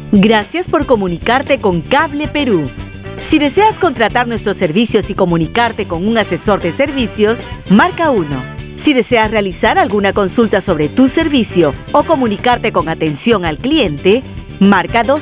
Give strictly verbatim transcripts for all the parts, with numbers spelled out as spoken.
Gracias por comunicarte con Cable Perú. Si deseas contratar nuestros servicios y comunicarte con un asesor de servicios, marca uno. Si deseas realizar alguna consulta sobre tu servicio o comunicarte con atención al cliente, marca dos.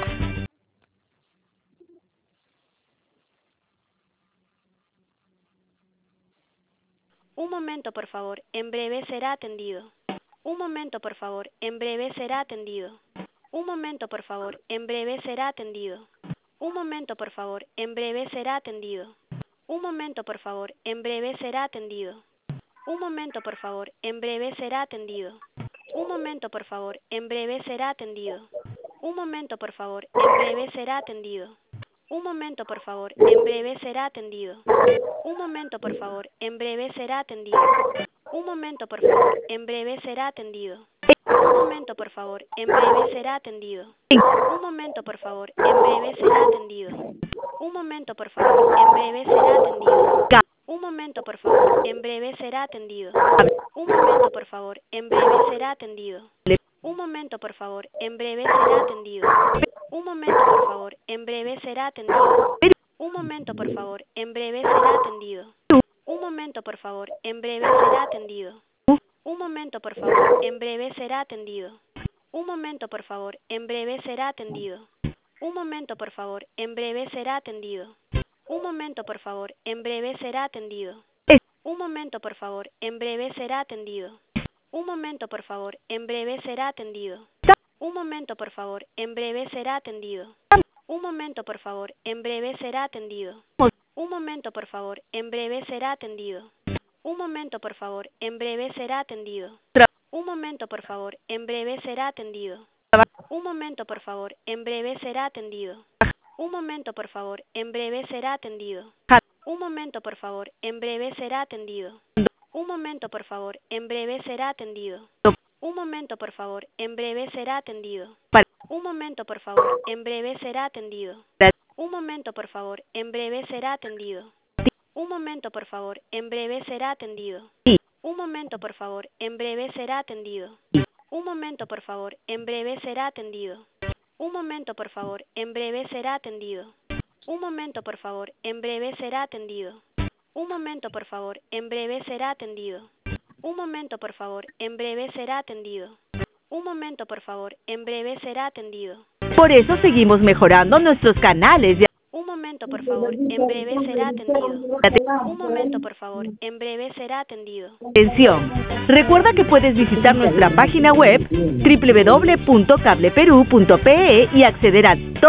Un momento, por favor. En breve será atendido. Un momento, por favor. En breve será atendido. Un momento, por favor. En breve será atendido. Un momento, por favor. En breve será atendido. Un momento, por favor. En breve será atendido. Un momento, por favor. En breve será atendido. Un momento, por favor. En breve será atendido. Un momento, por favor. En breve será atendido. Un momento, por favor. En breve será atendido. Un momento, por favor. En breve será atendido. Un momento, por favor. En breve será atendido. Un momento, por favor. En breve será atendido. Un momento, por favor. En breve será atendido. Un momento, por favor. En breve será atendido. Un momento, por favor. En breve será atendido. Un momento, por favor. En breve será atendido. Un momento, por favor. En breve será atendido. Un momento, por favor. En breve será atendido. Un momento, por favor. En breve será atendido. Un momento, por favor. En breve será atendido. Un momento, por favor. En breve será atendido. Un momento, por favor. En breve será atendido. Un momento, por favor. En breve será atendido. Un momento, por favor. En breve será atendido. Un momento, por favor. En breve será atendido. Un momento, por favor. En breve será atendido. Un momento, por favor. En breve será atendido. Un momento, por favor. En breve será atendido. Un momento, por favor. En breve será atendido. Un momento, por favor. En breve será atendido. Un momento, por favor. En breve será atendido. Un momento, por favor. En breve será atendido. Un momento, por favor. En breve será atendido. Un momento, por favor. En breve será atendido. Un momento, por favor. En breve será atendido. Un momento, por favor. En breve será atendido. Un momento, por favor. En breve será atendido. Un momento, por favor. En breve será atendido. Un momento, por favor. En breve será atendido. Un momento, por favor. En breve será atendido. Un momento, por favor. En breve será atendido. Un momento, por favor. En breve será atendido. Un momento, por favor. En breve será atendido. Un momento, por favor. En breve será atendido. Un momento, por favor. En breve será atendido. Un momento, por favor. En breve será atendido. Por eso seguimos mejorando nuestros canales de... Un momento, por favor. En breve será atendido. Un momento, por favor. En breve será atendido. Atención. Recuerda que puedes visitar nuestra página web doble u doble u doble u punto cable perú punto pe y acceder a